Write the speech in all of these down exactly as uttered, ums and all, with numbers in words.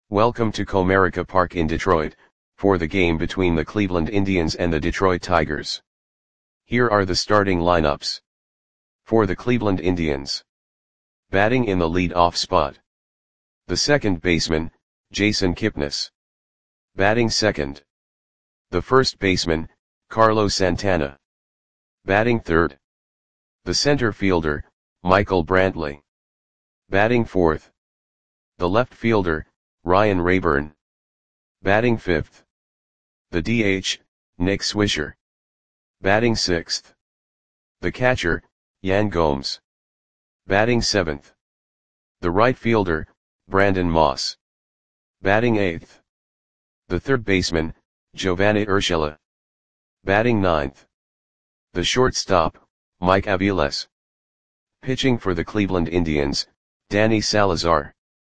Welcome to Comerica Park in Detroit, for the game between the Cleveland Indians and the Detroit Tigers. Here are the starting lineups. For the Cleveland Indians. Batting in the lead-off spot. The second baseman, Jason Kipnis. Batting second. The first baseman, Carlos Santana. Batting third. The center fielder, Michael Brantley. Batting fourth. The left fielder, Ryan Raburn. Batting fifth. The D H, Nick Swisher. Batting sixth. The catcher, Yan Gomes. Batting seventh. The right fielder, Brandon Moss. Batting eighth. The third baseman, Giovanni Urshela. Batting ninth. The shortstop, Mike Aviles. Pitching for the Cleveland Indians, Danny Salazar.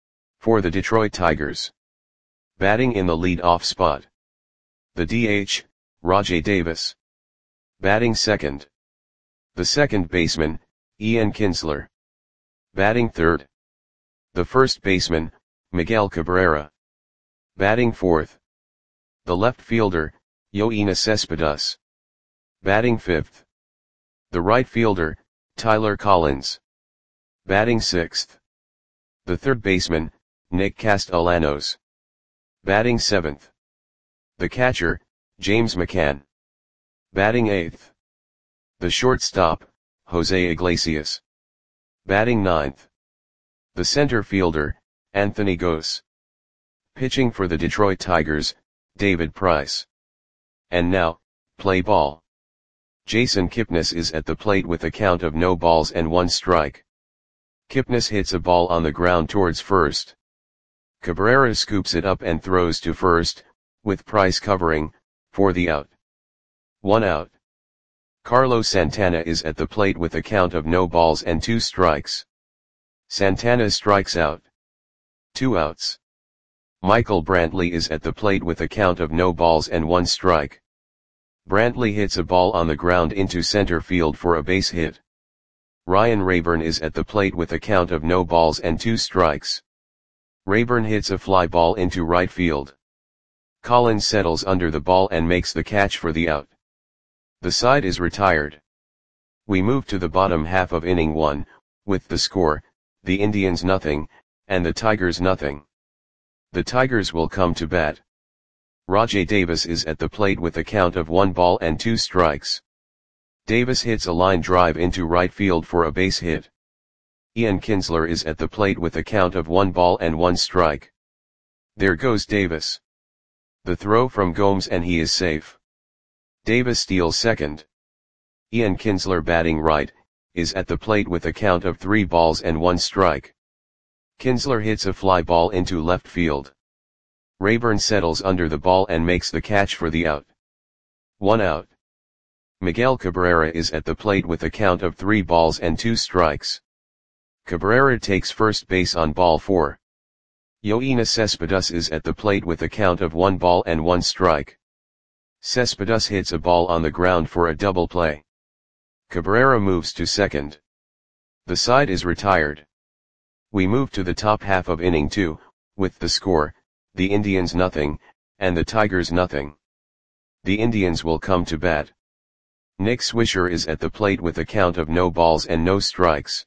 For the Detroit Tigers. Batting in the lead-off spot. The D H, Rajai Davis. Batting second. The second baseman, Ian Kinsler. Batting third. The first baseman, Miguel Cabrera. Batting fourth. The left fielder, Yoenis Cespedes. Batting fifth. The right fielder, Tyler Collins. Batting sixth. The third baseman, Nick Castellanos. Batting seventh. The catcher, James McCann. Batting eighth. The shortstop, Jose Iglesias. Batting ninth. The center fielder, Anthony Gose. Pitching for the Detroit Tigers, David Price. And now, play ball. Jason Kipnis is at the plate with a count of no balls and one strike. Kipnis hits a ball on the ground towards first. Cabrera scoops it up and throws to first, with Price covering, for the out. One out. Carlos Santana is at the plate with a count of no balls and two strikes. Santana strikes out. Two outs. Michael Brantley is at the plate with a count of no balls and one strike. Brantley hits a ball on the ground into center field for a base hit. Ryan Raburn is at the plate with a count of no balls and two strikes. Raburn hits a fly ball into right field. Collins settles under the ball and makes the catch for the out. The side is retired. We move to the bottom half of inning one, with the score, the Indians nothing, and the Tigers nothing. The Tigers will come to bat. Rajai Davis is at the plate with a count of one ball and two strikes. Davis hits a line drive into right field for a base hit. Ian Kinsler is at the plate with a count of one ball and one strike. There goes Davis. The throw from Gomes and he is safe. Davis steals second. Ian Kinsler, batting right, is at the plate with a count of three balls and one strike. Kinsler hits a fly ball into left field. Raburn settles under the ball and makes the catch for the out. One out. Miguel Cabrera is at the plate with a count of three balls and two strikes. Cabrera takes first base on ball four. Yoenis Cespedes is at the plate with a count of one ball and one strike. Cespedes hits a ball on the ground for a double play. Cabrera moves to second. The side is retired. We move to the top half of inning two, with the score, the Indians nothing, and the Tigers nothing. The Indians will come to bat. Nick Swisher is at the plate with a count of no balls and no strikes.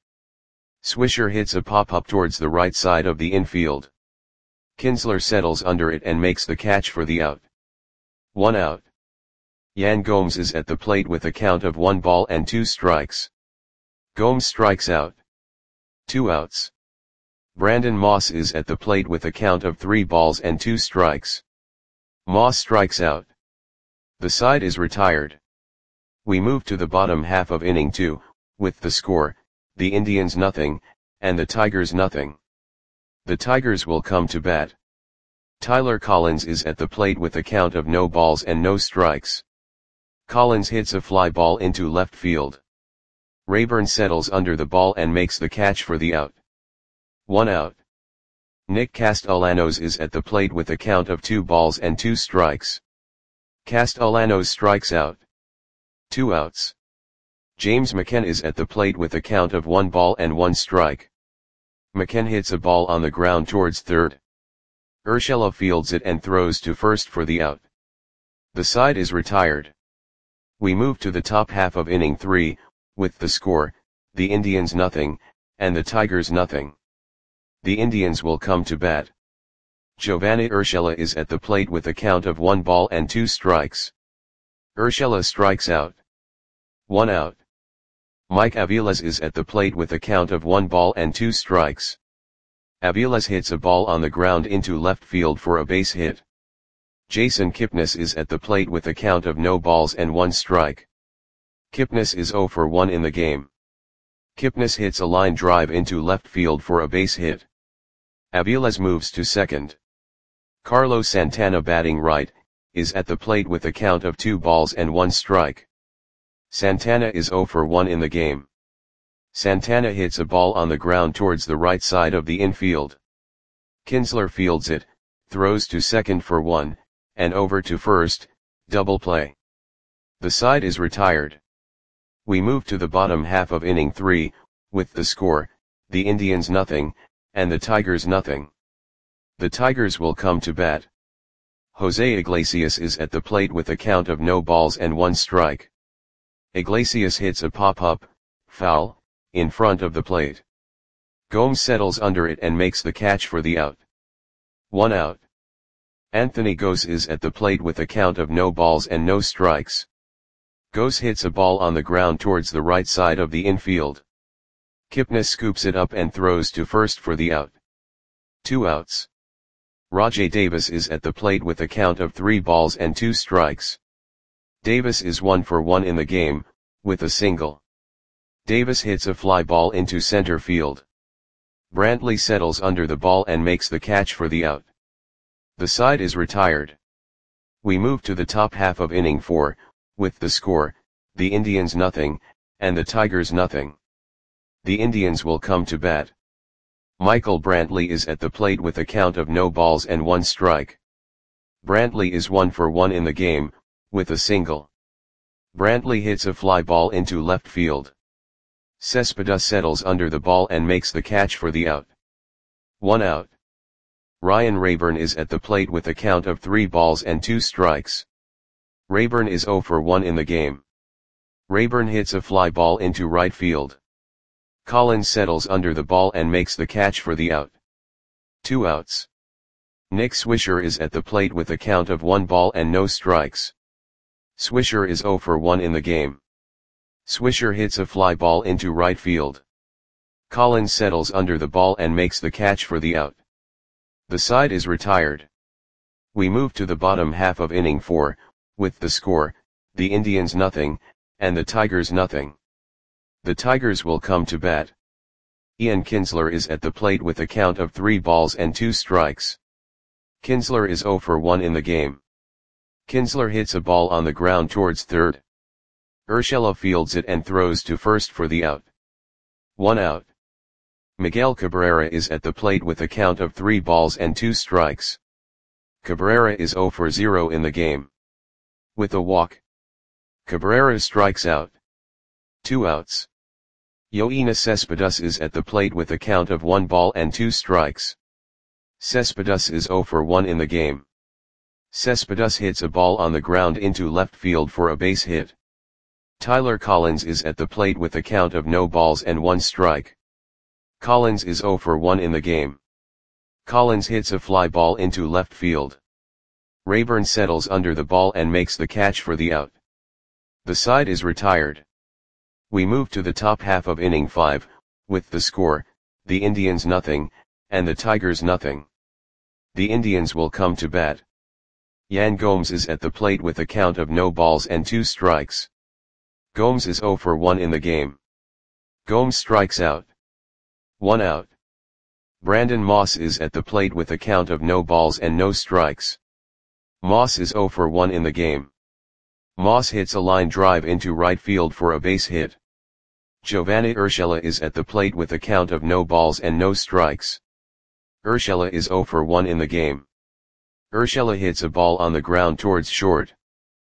Swisher hits a pop-up towards the right side of the infield. Kinsler settles under it and makes the catch for the out. One out. Yan Gomes is at the plate with a count of one ball and two strikes. Gomes strikes out. Two outs. Brandon Moss is at the plate with a count of three balls and two strikes. Moss strikes out. The side is retired. We move to the bottom half of inning two, with the score, the Indians nothing, and the Tigers nothing. The Tigers will come to bat. Tyler Collins is at the plate with a count of no balls and no strikes. Collins hits a fly ball into left field. Raburn settles under the ball and makes the catch for the out. One out. Nick Castellanos is at the plate with a count of two balls and two strikes. Castellanos strikes out. Two outs. James McCann is at the plate with a count of one ball and one strike. McCann hits a ball on the ground towards third. Urshela fields it and throws to first for the out. The side is retired. We move to the top half of inning three, with the score, the Indians nothing, and the Tigers nothing. The Indians will come to bat. Giovanni Urshela is at the plate with a count of one ball and two strikes. Urshela strikes out. One out. Mike Aviles is at the plate with a count of one ball and two strikes. Aviles hits a ball on the ground into left field for a base hit. Jason Kipnis is at the plate with a count of no balls and one strike. Kipnis is zero for one in the game. Kipnis hits a line drive into left field for a base hit. Aviles moves to second. Carlos Santana, batting right, is at the plate with a count of two balls and one strike. Santana is zero for one in the game. Santana hits a ball on the ground towards the right side of the infield. Kinsler fields it, throws to second for one, and over to first, double play. The side is retired. We move to the bottom half of inning three, with the score, the Indians nothing, and the Tigers nothing. The Tigers will come to bat. Jose Iglesias is at the plate with a count of no balls and one strike. Iglesias hits a pop-up, foul, in front of the plate. Gomes settles under it and makes the catch for the out. One out. Anthony Gose is at the plate with a count of no balls and no strikes. Gose hits a ball on the ground towards the right side of the infield. Kipnis scoops it up and throws to first for the out. Two outs. Rajai Davis is at the plate with a count of three balls and two strikes. Davis is one for one in the game, with a single. Davis hits a fly ball into center field. Brantley settles under the ball and makes the catch for the out. The side is retired. We move to the top half of inning four, with the score, the Indians nothing, and the Tigers nothing. The Indians will come to bat. Michael Brantley is at the plate with a count of no balls and one strike. Brantley is one for one in the game, with a single. Brantley hits a fly ball into left field. Cespedes settles under the ball and makes the catch for the out. One out. Ryan Rayburn is at the plate with a count of three balls and two strikes. Rayburn is zero for one in the game. Rayburn hits a fly ball into right field. Collins settles under the ball and makes the catch for the out. Two outs. Nick Swisher is at the plate with a count of one ball and no strikes. Swisher is zero for one in the game. Swisher hits a fly ball into right field. Collins settles under the ball and makes the catch for the out. The side is retired. We move to the bottom half of inning four, with the score, the Indians nothing, and the Tigers nothing. The Tigers will come to bat. Ian Kinsler is at the plate with a count of three balls and two strikes. Kinsler is zero for one in the game. Kinsler hits a ball on the ground towards third. Urshela fields it and throws to first for the out. One out. Miguel Cabrera is at the plate with a count of three balls and two strikes. Cabrera is zero for zero in the game. With a walk, Cabrera strikes out. Two outs. Yoenis Cespedes is at the plate with a count of one ball and two strikes. Cespedes is zero for one in the game. Cespedes hits a ball on the ground into left field for a base hit. Tyler Collins is at the plate with a count of no balls and one strike. Collins is zero for one in the game. Collins hits a fly ball into left field. Rayburn settles under the ball and makes the catch for the out. The side is retired. We move to the top half of inning five, with the score, the Indians nothing, and the Tigers nothing. The Indians will come to bat. Yan Gomes is at the plate with a count of no balls and two strikes. Gomes is zero for one in the game. Gomes strikes out. One out. Brandon Moss is at the plate with a count of no balls and no strikes. Moss is zero for one in the game. Moss hits a line drive into right field for a base hit. Giovanni Urshela is at the plate with a count of no balls and no strikes. Urshela is zero for one in the game. Urshela hits a ball on the ground towards short.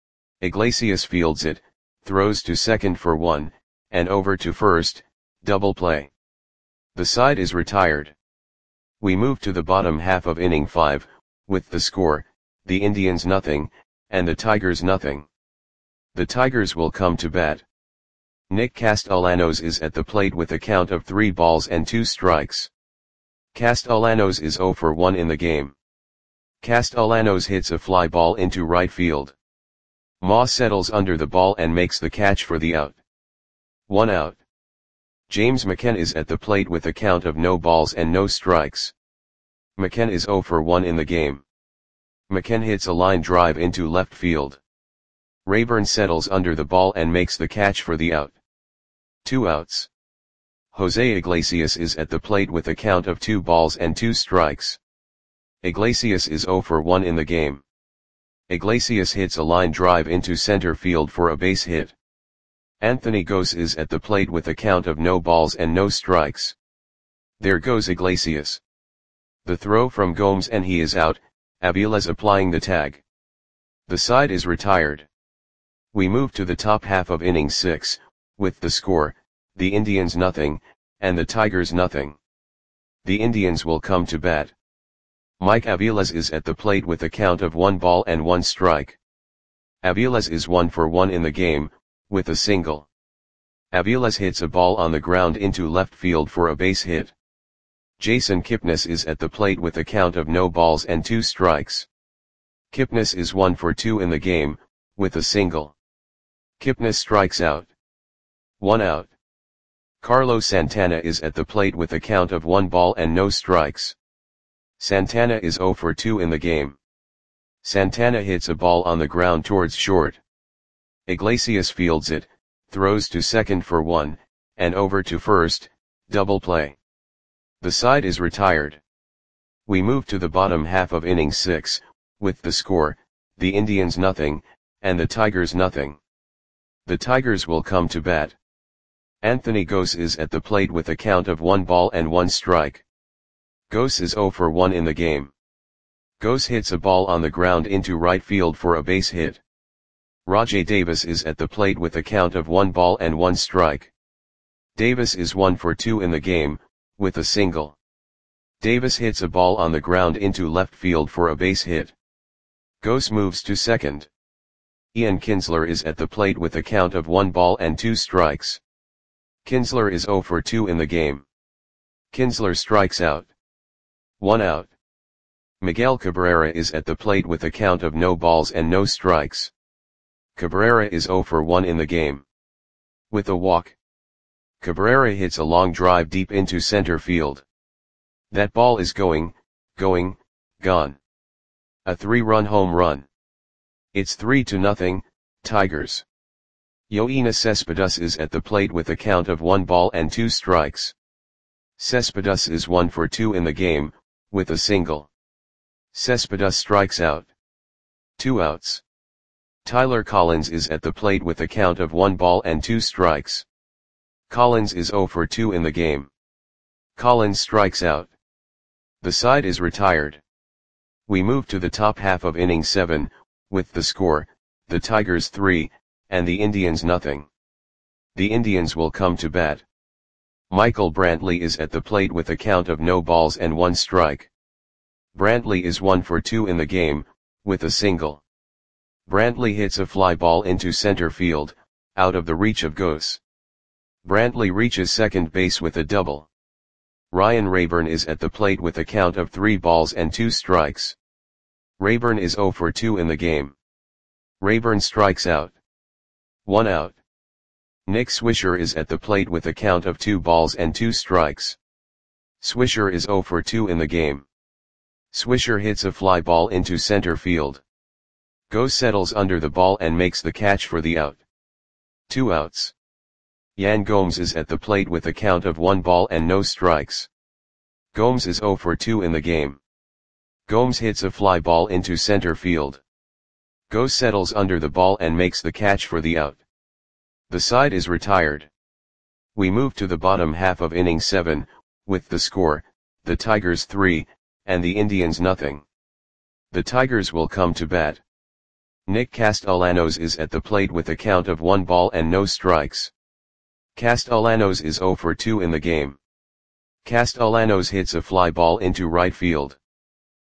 Iglesias fields it, throws to second for one, and over to first, double play. The side is retired. We move to the bottom half of inning five, with the score, the Indians nothing, and the Tigers nothing. The Tigers will come to bat. Nick Castellanos is at the plate with a count of three balls and two strikes. Castellanos is zero for one in the game. Castellanos hits a fly ball into right field. Ma settles under the ball and makes the catch for the out. One out. James McKenna is at the plate with a count of no balls and no strikes. McKenna is zero for one in the game. McKenna hits a line drive into left field. Rayburn settles under the ball and makes the catch for the out. Two outs. Jose Iglesias is at the plate with a count of two balls and two strikes. Iglesias is zero for one in the game. Iglesias hits a line drive into center field for a base hit. Anthony Gose is at the plate with a count of no balls and no strikes. There goes Iglesias. The throw from Gomes and he is out, Aviles applying the tag. The side is retired. We move to the top half of inning six, with the score, the Indians nothing, and the Tigers nothing. The Indians will come to bat. Mike Aviles is at the plate with a count of one ball and one strike. Aviles is one for one in the game, with a single. Aviles hits a ball on the ground into left field for a base hit. Jason Kipnis is at the plate with a count of no balls and two strikes. Kipnis is one for two in the game, with a single. Kipnis strikes out. One out. Carlos Santana is at the plate with a count of one ball and no strikes. Santana is zero for two in the game. Santana hits a ball on the ground towards short. Iglesias fields it, throws to second for one, and over to first, double play. The side is retired. We move to the bottom half of inning six, with the score, the Indians nothing, and the Tigers nothing. The Tigers will come to bat. Anthony Gose is at the plate with a count of one ball and one strike. Gose is zero for one in the game. Gose hits a ball on the ground into right field for a base hit. Rajai Davis is at the plate with a count of one ball and one strike. Davis is one for two in the game, with a single. Davis hits a ball on the ground into left field for a base hit. Gose moves to second. Ian Kinsler is at the plate with a count of one ball and two strikes. Kinsler is zero for two in the game. Kinsler strikes out. One out. Miguel Cabrera is at the plate with a count of no balls and no strikes. Cabrera is zero for one in the game. With a walk. Cabrera hits a long drive deep into center field. That ball is going, going, gone. A three-run home run. It's three to nothing, Tigers. Yoenis Cespedes is at the plate with a count of one ball and two strikes. Cespedes is one for two in the game, with a single. Cespedes strikes out. Two outs. Tyler Collins is at the plate with a count of one ball and two strikes. Collins is zero for two in the game. Collins strikes out. The side is retired. We move to the top half of inning seven, with the score, the Tigers three, and the Indians nothing. The Indians will come to bat. Michael Brantley is at the plate with a count of no balls and one strike. Brantley is one for two in the game, with a single. Brantley hits a fly ball into center field, out of the reach of Gose. Brantley reaches second base with a double. Ryan Rayburn is at the plate with a count of three balls and two strikes. Rayburn is zero for two in the game. Rayburn strikes out. One out. Nick Swisher is at the plate with a count of two balls and two strikes. Swisher is zero for two in the game. Swisher hits a fly ball into center field. Gose settles under the ball and makes the catch for the out. Two outs. Yan Gomes is at the plate with a count of one ball and no strikes. Gomes is zero for two in the game. Gomes hits a fly ball into center field. Gose settles under the ball and makes the catch for the out. The side is retired. We move to the bottom half of inning seven, with the score, the Tigers three, and the Indians nothing. The Tigers will come to bat. Nick Castellanos is at the plate with a count of one ball and no strikes. Castellanos is zero for two in the game. Castellanos hits a fly ball into right field.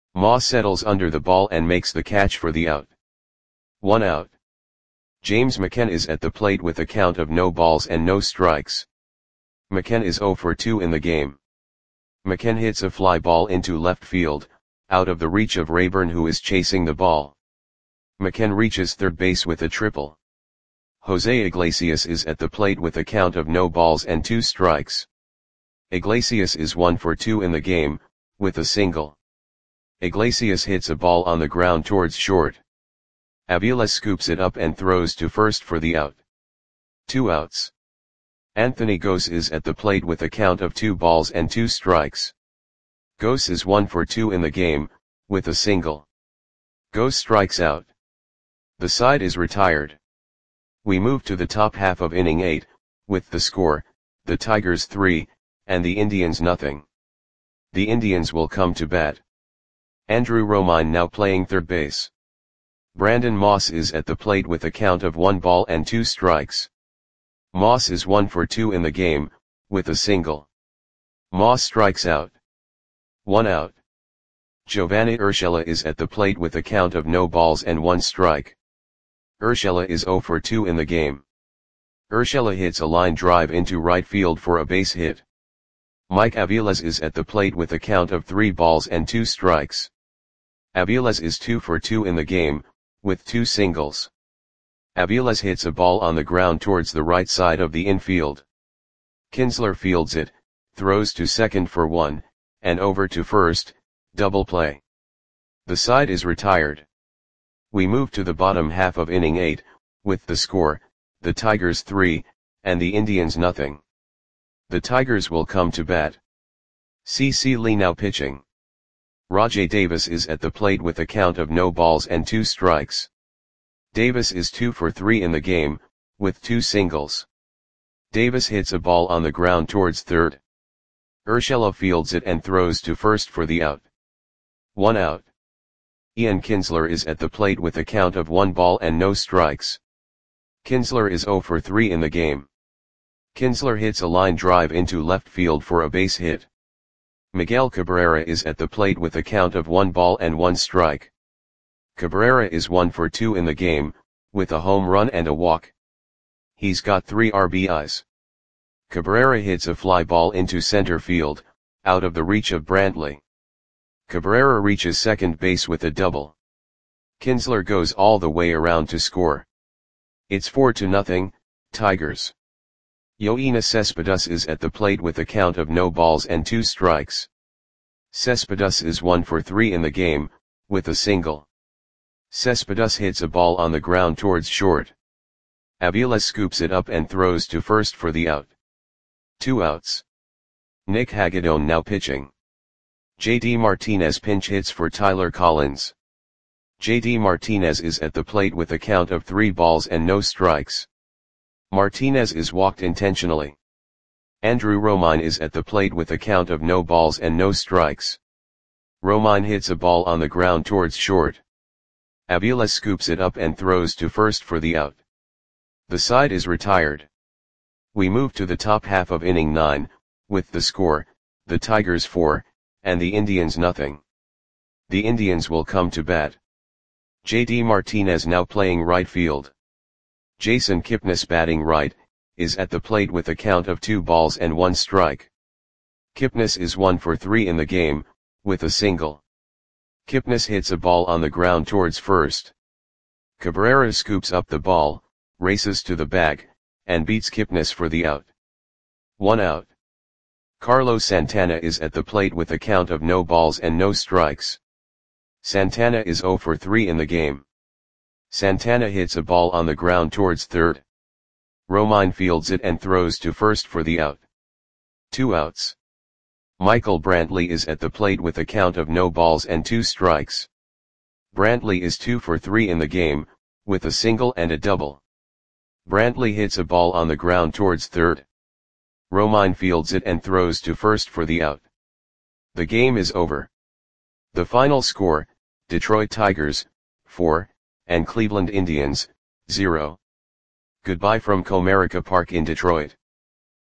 Moss settles under the ball and makes the catch for the out. One out. James McKen is at the plate with a count of no balls and no strikes. McKen is zero for two in the game. McKen hits a fly ball into left field, out of the reach of Rayburn, who is chasing the ball. McKen reaches third base with a triple. Jose Iglesias is at the plate with a count of no balls and two strikes. Iglesias is one for two in the game, with a single. Iglesias hits a ball on the ground towards short. Avila scoops it up and throws to first for the out. Two outs. Anthony Gose is at the plate with a count of two balls and two strikes. Gose is one for two in the game, with a single. Gose strikes out. The side is retired. We move to the top half of inning eight, with the score, the Tigers three, and the Indians nothing. The Indians will come to bat. Andrew Romine now playing third base. Brandon Moss is at the plate with a count of one ball and two strikes. Moss is one for two in the game, with a single. Moss strikes out. One out. Giovanni Urshela is at the plate with a count of no balls and one strike. Urshela is zero for two in the game. Urshela hits a line drive into right field for a base hit. Mike Aviles is at the plate with a count of three balls and two strikes. Aviles is two for two in the game, with two singles. Aviles hits a ball on the ground towards the right side of the infield. Kinsler fields it, throws to second for one, and over to first, double play. The side is retired. We move to the bottom half of inning eight, with the score, the Tigers three, and the Indians nothing. The Tigers will come to bat. C C Lee now pitching. Rajai Davis is at the plate with a count of no balls and two strikes. Davis is two for three in the game, with two singles. Davis hits a ball on the ground towards third. Urshela fields it and throws to first for the out. One out. Ian Kinsler is at the plate with a count of one ball and no strikes. Kinsler is zero for three in the game. Kinsler hits a line drive into left field for a base hit. Miguel Cabrera is at the plate with a count of one ball and one strike. Cabrera is one for two in the game, with a home run and a walk. He's got three R B Is. Cabrera hits a fly ball into center field, out of the reach of Brantley. Cabrera reaches second base with a double. Kinsler goes all the way around to score. It's four to nothing, Tigers. Yoenis Cespedes is at the plate with a count of no balls and two strikes. Cespedes is one for three in the game, with a single. Cespedes hits a ball on the ground towards short. Aviles scoops it up and throws to first for the out. Two outs. Nick Hagedorn now pitching. J D Martinez pinch hits for Tyler Collins. J D Martinez is at the plate with a count of three balls and no strikes. Martinez is walked intentionally. Andrew Romine is at the plate with a count of no balls and no strikes. Romine hits a ball on the ground towards short. Aviles scoops it up and throws to first for the out. The side is retired. We move to the top half of inning nine, with the score, the Tigers four, and the Indians nothing. The Indians will come to bat. J D Martinez now playing right field. Jason Kipnis batting right, is at the plate with a count of two balls and one strike. Kipnis is one for three in the game, with a single. Kipnis hits a ball on the ground towards first. Cabrera scoops up the ball, races to the bag, and beats Kipnis for the out. One out. Carlos Santana is at the plate with a count of no balls and no strikes. Santana is zero for three in the game. Santana hits a ball on the ground towards third. Romine fields it and throws to first for the out. Two outs. Michael Brantley is at the plate with a count of no balls and two strikes. Brantley is two for three in the game, with a single and a double. Brantley hits a ball on the ground towards third. Romine fields it and throws to first for the out. The game is over. The final score, Detroit Tigers, four, and Cleveland Indians, zero. Goodbye from Comerica Park in Detroit.